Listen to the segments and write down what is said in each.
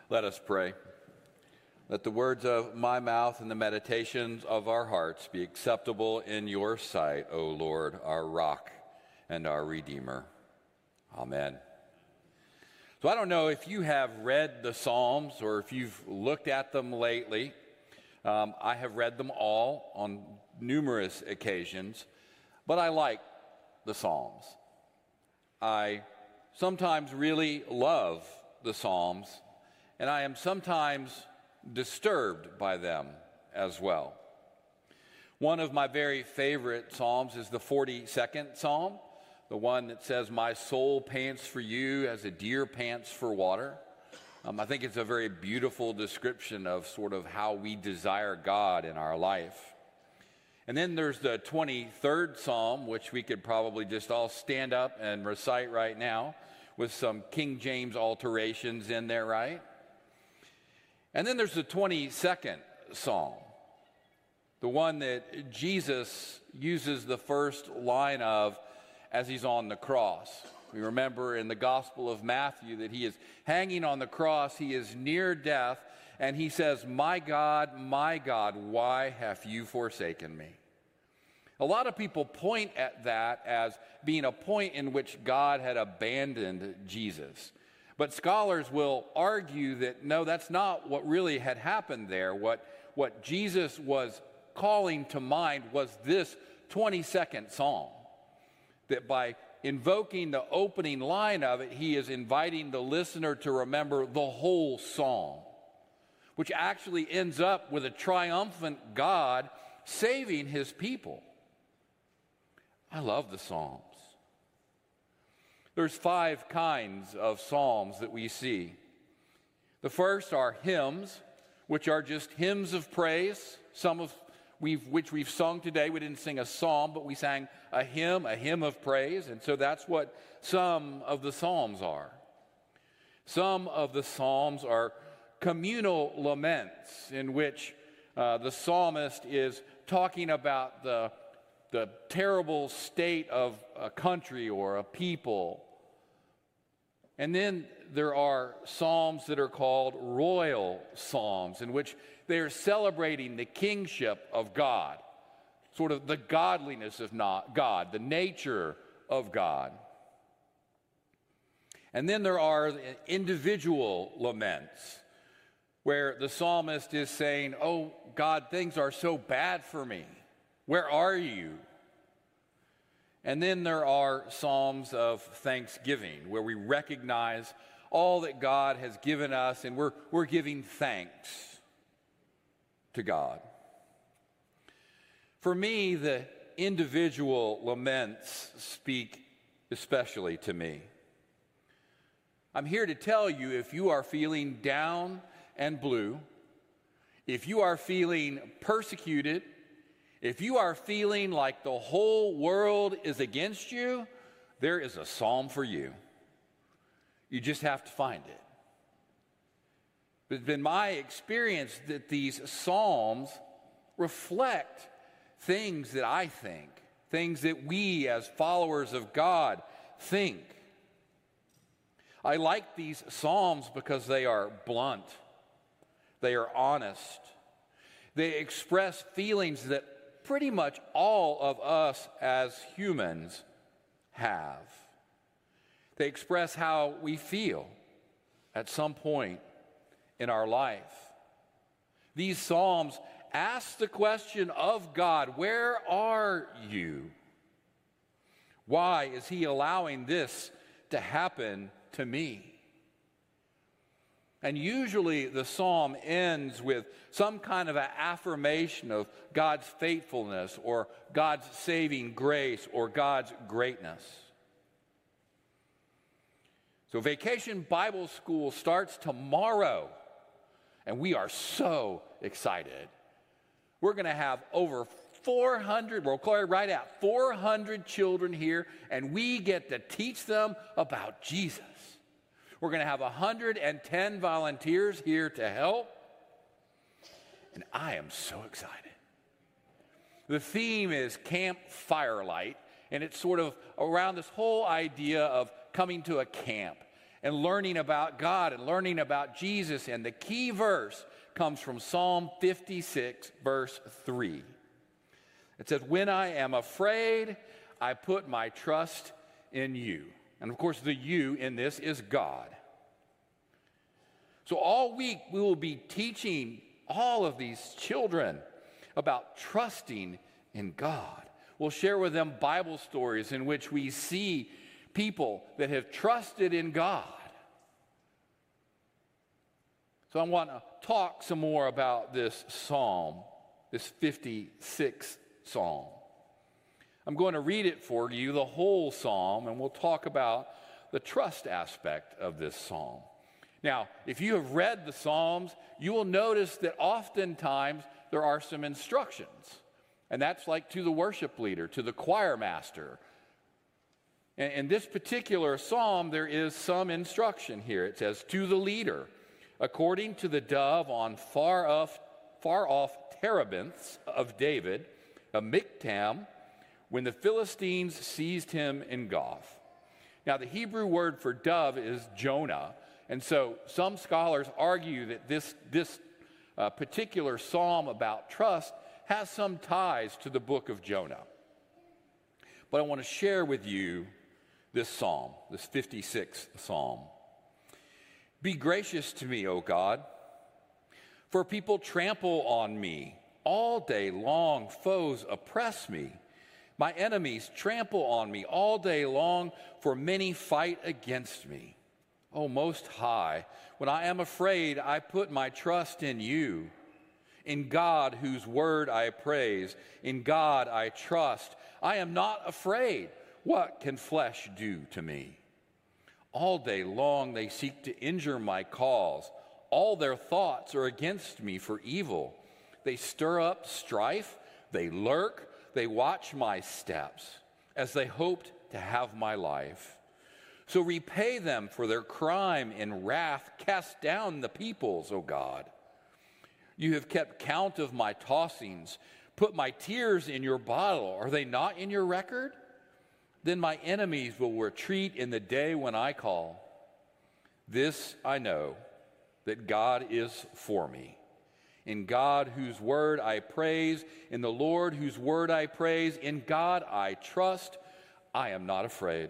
Let us pray. Let the words of my mouth and the meditations of our hearts be acceptable in your sight, O Lord, our rock and our Redeemer. Amen. So I don't know if you have read the Psalms or if you've looked at them lately. I have read them all on numerous occasions, but I like the Psalms. I sometimes really love the Psalms, and I am sometimes disturbed by them as well. One of my very favorite Psalms is the 42nd Psalm, the one that says, "My soul pants for you as a deer pants for water." I think it's a very beautiful description of sort of how we desire God in our life. And then there's the 23rd Psalm, which we could probably just all stand up and recite right now with some King James alterations in there, right? And then there's the 22nd Psalm, the one that Jesus uses the first line of as he's on the cross. We remember in the Gospel of Matthew that he is hanging on the cross, he is near death, and he says, my God, why have you forsaken me?" A lot of people point at that as being a point in which God had abandoned Jesus. But scholars will argue that no, that's not what really had happened there. What Jesus was calling to mind was this 22nd Psalm. That by invoking the opening line of it, he is inviting the listener to remember the whole psalm, which actually ends up with a triumphant God saving his people. I love the Psalms. There's 5 kinds of psalms that we see. The first are hymns, which are just hymns of praise, which we've sung today. We didn't sing a psalm, but we sang a hymn of praise, and so that's what some of the psalms are. Some of the psalms are communal laments in which the psalmist is talking about the terrible state of a country or a people. And then there are psalms that are called royal psalms, in which they are celebrating the kingship of God, sort of the godliness of God, the nature of God. And then there are individual laments, where the psalmist is saying, "Oh God, things are so bad for me. Where are you?" And then there are psalms of thanksgiving, where we recognize all that God has given us, and we're giving thanks to God. For me, the individual laments speak especially to me. I'm here to tell you, if you are feeling down and blue, if you are feeling persecuted, if you are feeling like the whole world is against you, there is a psalm for you. You just have to find it. But it's been my experience that these psalms reflect things that I think, things that we as followers of God think. I like these psalms because they are blunt, they are honest, they express feelings that pretty much all of us as humans have. They express how we feel at some point in our life. These psalms ask the question of God, where are you? Why is he allowing this to happen to me? And usually the psalm ends with some kind of an affirmation of God's faithfulness or God's saving grace or God's greatness. So Vacation Bible School starts tomorrow, and we are so excited. We're going to have over 400, we're right at 400 children here, and we get to teach them about Jesus. We're going to have 110 volunteers here to help, and I am so excited. The theme is Camp Firelight, and it's sort of around this whole idea of coming to a camp and learning about God and learning about Jesus. And the key verse comes from Psalm 56, verse 3. It says, "When I am afraid, I put my trust in you." And of course, the you in this is God. So all week, we will be teaching all of these children about trusting in God. We'll share with them Bible stories in which we see people that have trusted in God. So I want to talk some more about this psalm, this 56th psalm. I'm going to read it for you, the whole psalm, and we'll talk about the trust aspect of this psalm. Now, if you have read the Psalms, you will notice that oftentimes there are some instructions. And that's like to the worship leader, to the choir master. And in this particular psalm, there is some instruction here. It says, "To the leader, according to the dove on far off terebinths of David, a miktam, when the Philistines seized him in Goth." Now, the Hebrew word for dove is Jonah. And so some scholars argue that this particular psalm about trust has some ties to the book of Jonah. But I want to share with you this psalm, this 56th psalm. "Be gracious to me, O God, for people trample on me. All day long foes oppress me. My enemies trample on me all day long, for many fight against me. O Most High, when I am afraid, I put my trust in you. In God, whose word I praise, in God I trust. I am not afraid. What can flesh do to me? All day long they seek to injure my cause. All their thoughts are against me for evil. They stir up strife, they lurk, they watch my steps, as they hoped to have my life. So repay them for their crime in wrath. Cast down the peoples, O God. You have kept count of my tossings. Put my tears in your bottle. Are they not in your record? Then my enemies will retreat in the day when I call. This I know, that God is for me. In God, whose word I praise, in the Lord, whose word I praise, in God I trust. I am not afraid.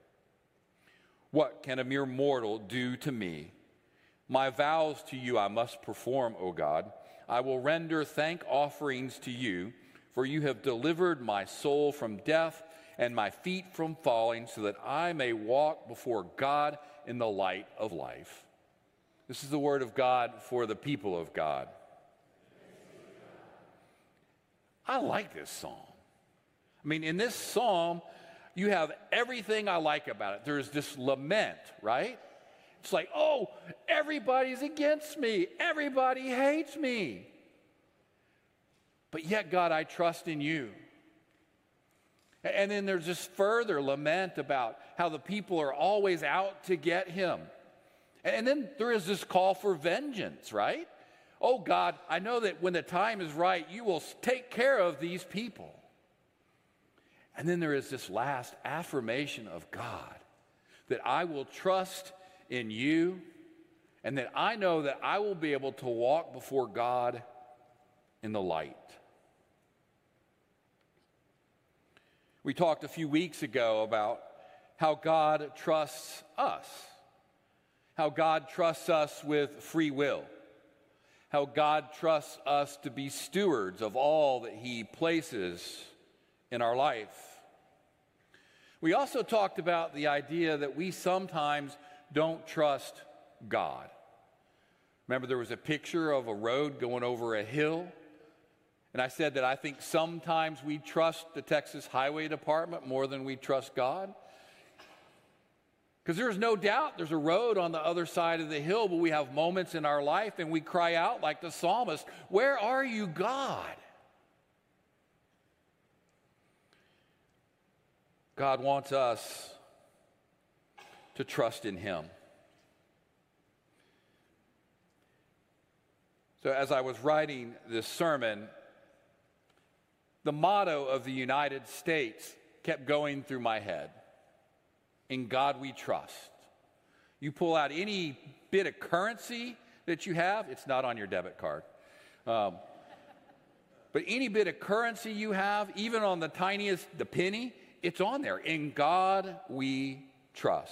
What can a mere mortal do to me? My vows to you I must perform, O God. I will render thank offerings to you, for you have delivered my soul from death and my feet from falling, so that I may walk before God in the light of life." This is the word of God for the people of God. I like this psalm. I mean, in this psalm, you have everything I like about it. There's this lament, right? It's like, oh, everybody's against me. Everybody hates me. But yet, God, I trust in you. And then there's this further lament about how the people are always out to get him. And then there is this call for vengeance, right? Oh, God, I know that when the time is right, you will take care of these people. And then there is this last affirmation of God, that I will trust in you, and that I know that I will be able to walk before God in the light. We talked a few weeks ago about how God trusts us, how God trusts us with free will, how God trusts us to be stewards of all that he places in our life. We also talked about the idea that we sometimes don't trust God. Remember, there was a picture of a road going over a hill, and I said that I think sometimes we trust the Texas Highway Department more than we trust God. Because there's no doubt there's a road on the other side of the hill, but we have moments in our life and we cry out like the psalmist, "Where are you, God?" God wants us to trust in him. So as I was writing this sermon, the motto of the United States kept going through my head. In God we trust. You pull out any bit of currency that you have, it's not on your debit card. But any bit of currency you have, even on the tiniest, the penny, it's on there. In God we trust.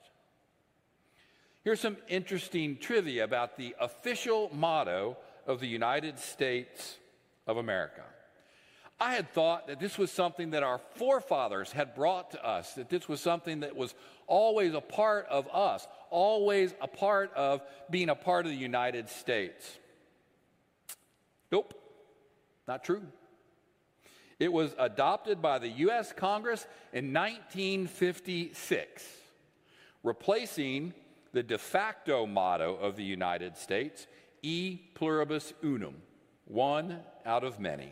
Here's some interesting trivia about the official motto of the United States of America. I had thought that this was something that our forefathers had brought to us, that this was something that was always a part of us, always a part of being a part of the United States. Nope, not true. It was adopted by the U.S. Congress in 1956, replacing the de facto motto of the United States, E pluribus unum, one out of many.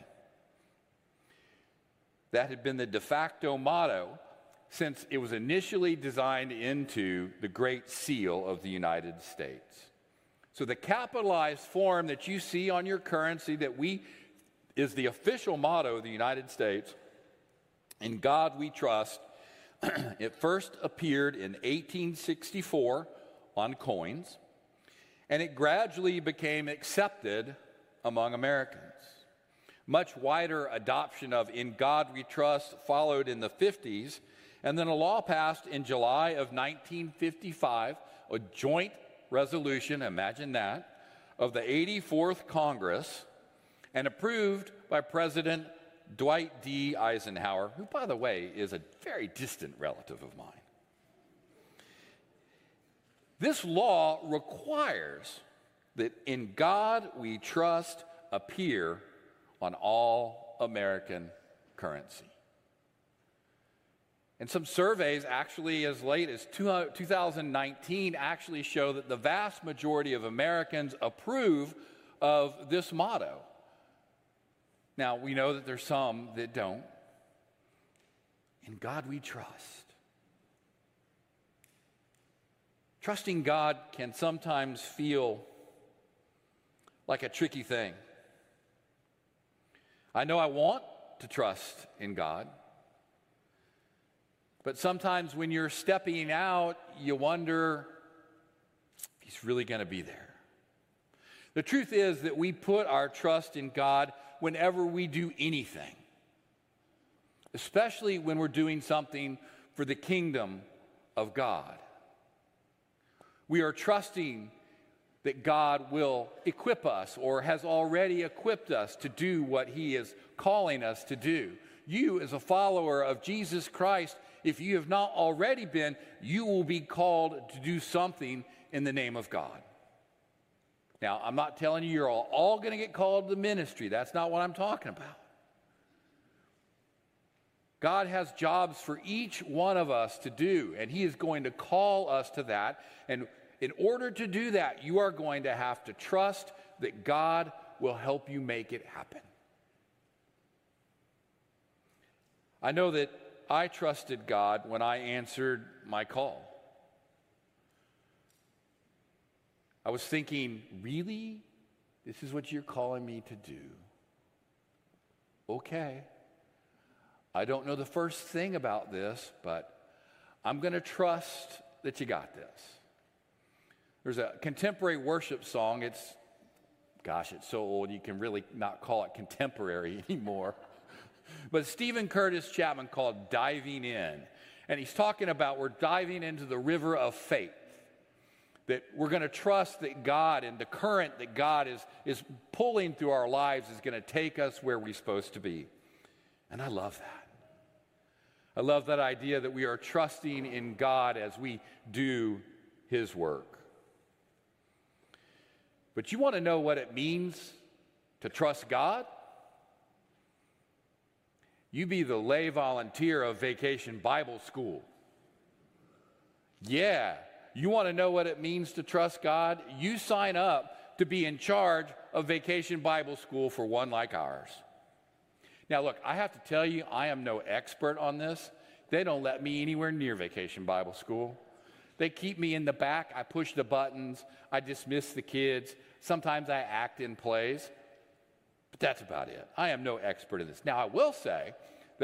That had been the de facto motto since it was initially designed into the Great Seal of the United States. So the capitalized form that you see on your currency is the official motto of the United States, "In God We Trust." It first appeared in 1864 on coins, and it gradually became accepted among Americans. Much wider adoption of "In God We Trust" followed in the 50s, and then a law passed in July of 1955, a joint resolution, imagine that, of the 84th Congress, and approved by President Dwight D. Eisenhower, who, by the way, is a very distant relative of mine. This law requires that "In God We Trust" appear on all American currency. And some surveys, actually as late as 2019, actually show that the vast majority of Americans approve of this motto. Now, we know that there's some that don't. In God we trust. Trusting God can sometimes feel like a tricky thing. I know I want to trust in God, but sometimes when you're stepping out, you wonder if He's really going to be there. The truth is that we put our trust in God whenever we do anything, especially when we're doing something for the kingdom of God. We are trusting that God will equip us or has already equipped us to do what He is calling us to do. You, as a follower of Jesus Christ, if you have not already been, you will be called to do something in the name of God. Now, I'm not telling you you're all going to get called to ministry. That's not what I'm talking about. God has jobs for each one of us to do, and He is going to call us to that. And in order to do that, you are going to have to trust that God will help you make it happen. I know that I trusted God when I answered my call. I was thinking, really? This is what you're calling me to do? Okay. I don't know the first thing about this, but I'm going to trust that you got this. There's a contemporary worship song. It's so old you can really not call it contemporary anymore. But Stephen Curtis Chapman called "Diving In." And he's talking about we're diving into the river of faith. That we're going to trust that God and the current that God is pulling through our lives is going to take us where we're supposed to be. And I love that. I love that idea that we are trusting in God as we do His work. But you want to know what it means to trust God? You be the lay volunteer of Vacation Bible School. Yeah. You want to know what it means to trust God? You sign up to be in charge of Vacation Bible School for one like ours. Now, look, I have to tell you, I am no expert on this. They don't let me anywhere near Vacation Bible School. They keep me in the back. I push the buttons. I dismiss the kids. Sometimes I act in plays. But that's about it. I am no expert in this. Now, I will say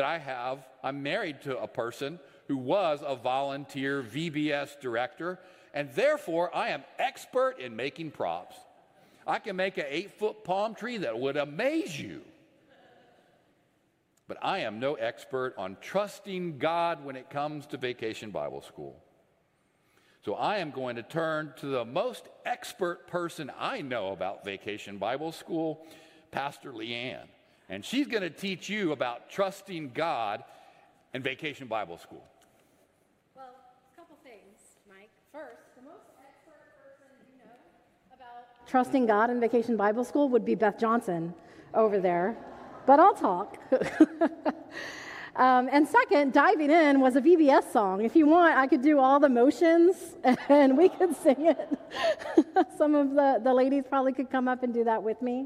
that I'm married to a person who was a volunteer VBS director, and therefore I am expert in making props. I can make an 8-foot palm tree that would amaze you. But I am no expert on trusting God when it comes to Vacation Bible School. So I am going to turn to the most expert person I know about Vacation Bible School, Pastor Leanne. And she's going to teach you about trusting God in Vacation Bible School. Well, a couple things, Mike. First, the most expert person you know about trusting God in Vacation Bible School would be Beth Johnson over there. But I'll talk. And second, Diving In was a VBS song. If you want, I could do all the motions and we could sing it. Some of the ladies probably could come up and do that with me.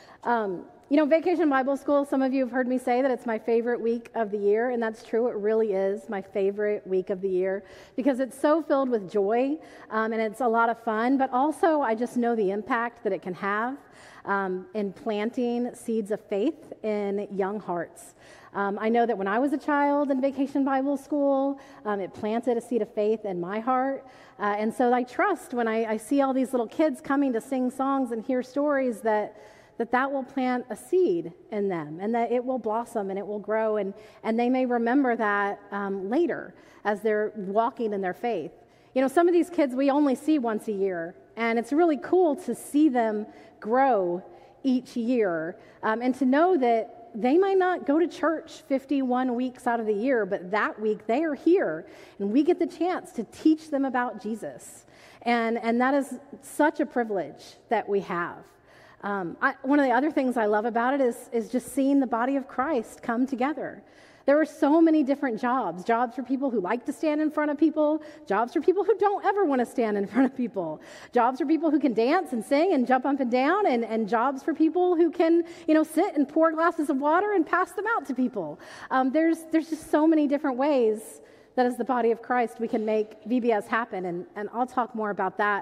Vacation Bible School, some of you have heard me say that it's my favorite week of the year, and that's true. It really is my favorite week of the year because it's so filled with joy, and it's a lot of fun, but also I just know the impact that it can have in planting seeds of faith in young hearts. I know that when I was a child in Vacation Bible School, it planted a seed of faith in my heart, and so I trust when I see all these little kids coming to sing songs and hear stories that will plant a seed in them and that it will blossom and it will grow and they may remember that later as they're walking in their faith. Some of these kids we only see once a year, and it's really cool to see them grow each year and to know that they might not go to church 51 weeks out of the year, but that week they are here and we get the chance to teach them about Jesus. And that is such a privilege that we have. One of the other things I love about it is just seeing the body of Christ come together. There are so many different jobs for people who like to stand in front of people, jobs for people who don't ever want to stand in front of people, jobs for people who can dance and sing and jump up and down, and jobs for people who can, sit and pour glasses of water and pass them out to people. There's just so many different ways that as the body of Christ we can make VBS happen, and I'll talk more about that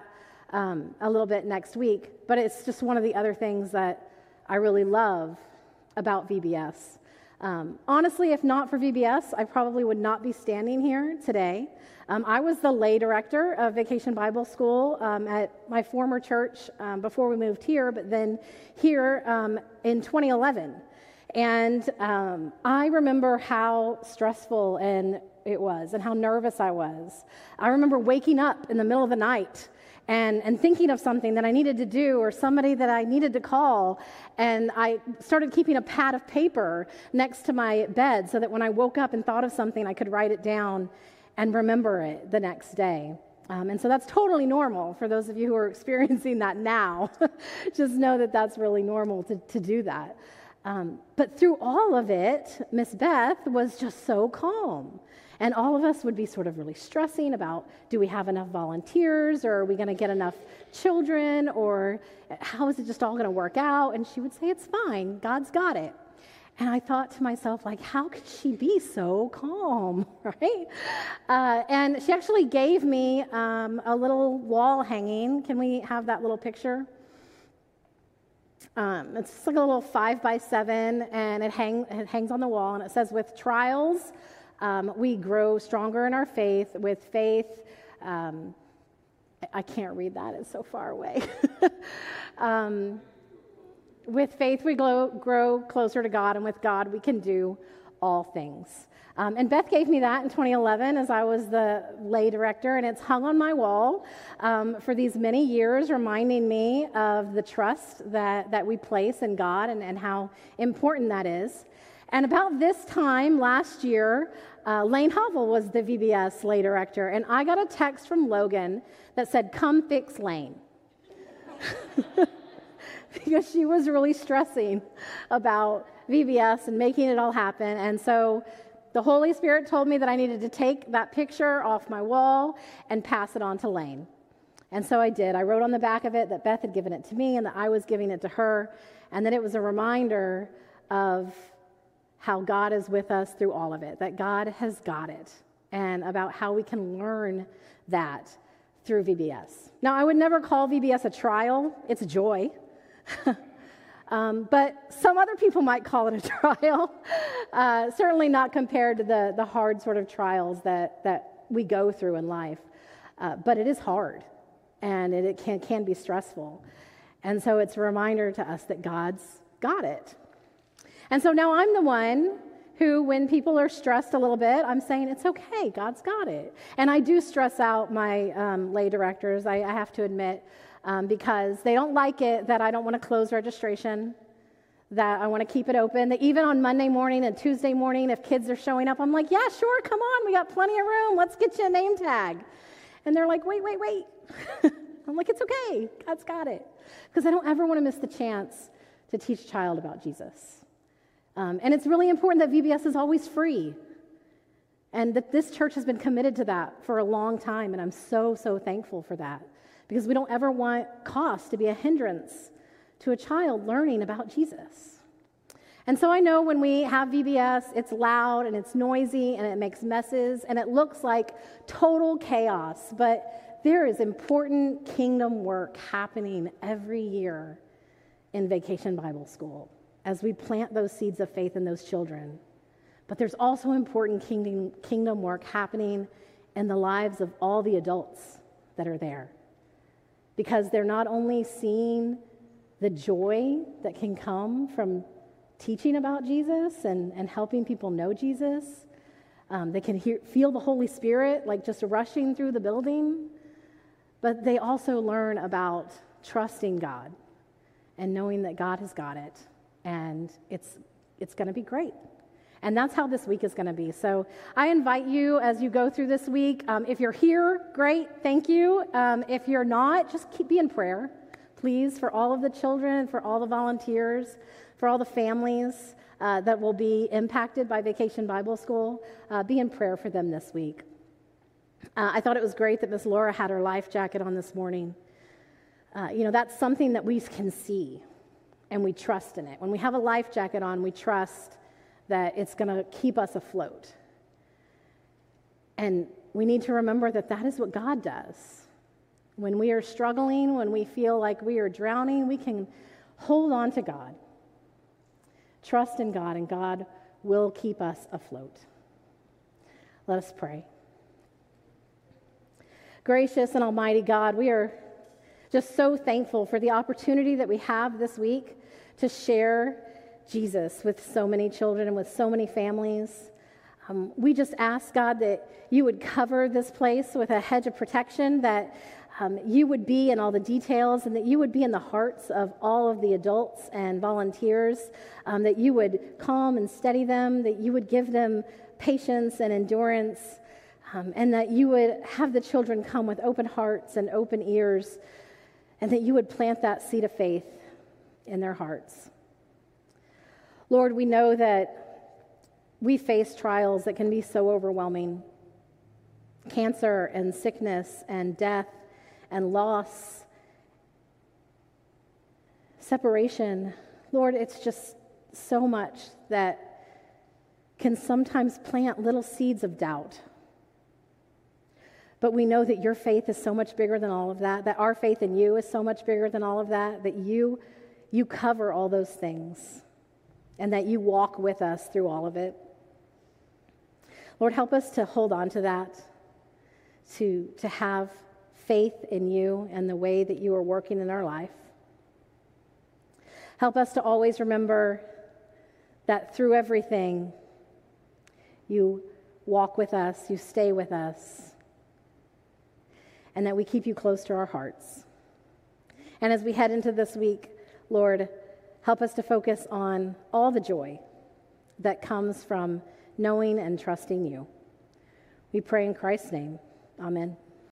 a little bit next week, but it's just one of the other things that I really love about VBS. Honestly, if not for VBS, I probably would not be standing here today. I was the lay director of Vacation Bible School at my former church before we moved here, but then here in 2011. And I remember how stressful it was and how nervous I was. I remember waking up in the middle of the night and thinking of something that I needed to do or somebody that I needed to call, and I started keeping a pad of paper next to my bed so that when I woke up and thought of something, I could write it down and remember it the next day. And so that's totally normal for those of you who are experiencing that now. Just know that that's really normal to do that. But through all of it, Miss Beth was just so calm. And all of us would be sort of really stressing about, do we have enough volunteers, or are we going to get enough children, or how is it just all going to work out? And she would say, it's fine, God's got it. And I thought to myself, how could she be so calm, right? And she actually gave me a little wall hanging. Can we have that little picture? It's like a little 5x7, and it hangs on the wall, and it says, with trials, we grow stronger in our faith. With faith, I can't read that, it's so far away. With faith, we grow closer to God, and with God, we can do all things. And Beth gave me that in 2011 as I was the lay director, and it's hung on my wall for these many years, reminding me of the trust that we place in God and how important that is. And about this time last year, Lane Hovel was the VBS lay director, and I got a text from Logan that said, come fix Lane. Because she was really stressing about VBS and making it all happen. And so the Holy Spirit told me that I needed to take that picture off my wall and pass it on to Lane. And so I did. I wrote on the back of it that Beth had given it to me and that I was giving it to her, and that it was a reminder of how God is with us through all of it, that God has got it, and about how we can learn that through VBS. Now, I would never call VBS a trial. It's a joy. But some other people might call it a trial, certainly not compared to the hard sort of trials that we go through in life. But it is hard, and it can be stressful. And so it's a reminder to us that God's got it. And so now I'm the one who, when people are stressed a little bit, I'm saying, it's okay, God's got it. And I do stress out my lay directors, I have to admit, because they don't like it that I don't want to close registration, that I want to keep it open, that even on Monday morning and Tuesday morning, if kids are showing up, I'm like, yeah, sure, come on, we got plenty of room, let's get you a name tag. And they're like, wait. I'm like, it's okay, God's got it. Because I don't ever want to miss the chance to teach a child about Jesus. And it's really important that VBS is always free. And that this church has been committed to that for a long time. And I'm so thankful for that. Because we don't ever want cost to be a hindrance to a child learning about Jesus. And so I know when we have VBS, it's loud and it's noisy and it makes messes and it looks like total chaos. But there is important kingdom work happening every year in Vacation Bible School as we plant those seeds of faith in those children. But there's also important kingdom work happening in the lives of all the adults that are there. Because they're not only seeing the joy that can come from teaching about Jesus and helping people know Jesus. They can feel the Holy Spirit like just rushing through the building. But they also learn about trusting God and knowing that God has got it. And it's going to be great. And that's how this week is going to be. So I invite you as you go through this week, if you're here, great, thank you. If you're not, just be in prayer, please, for all of the children, for all the volunteers, for all the families that will be impacted by Vacation Bible School. Be in prayer for them this week. I thought it was great that Miss Laura had her life jacket on this morning. That's something that we can see, and we trust in it. When we have a life jacket on, we trust that it's going to keep us afloat. And we need to remember that that is what God does. When we are struggling, when we feel like we are drowning, we can hold on to God. Trust in God, and God will keep us afloat. Let us pray. Gracious and almighty God, we are just so thankful for the opportunity that we have this week to share Jesus with so many children and with so many families. We just ask, God, that you would cover this place with a hedge of protection, that you would be in all the details, and that you would be in the hearts of all of the adults and volunteers, that you would calm and steady them, that you would give them patience and endurance, and that you would have the children come with open hearts and open ears, and that you would plant that seed of faith in their hearts. Lord, we know that we face trials that can be so overwhelming. Cancer and sickness and death and loss, separation. Lord, it's just so much that can sometimes plant little seeds of doubt. But we know that your faith is so much bigger than all of that our faith in you is so much bigger than all of that you cover all those things, and that you walk with us through all of it. Lord, help us to hold on to that, to have faith in you and the way that you are working in our life. Help us to always remember that through everything, you walk with us, you stay with us, and that we keep you close to our hearts. And as we head into this week, Lord, help us to focus on all the joy that comes from knowing and trusting you. We pray in Christ's name. Amen.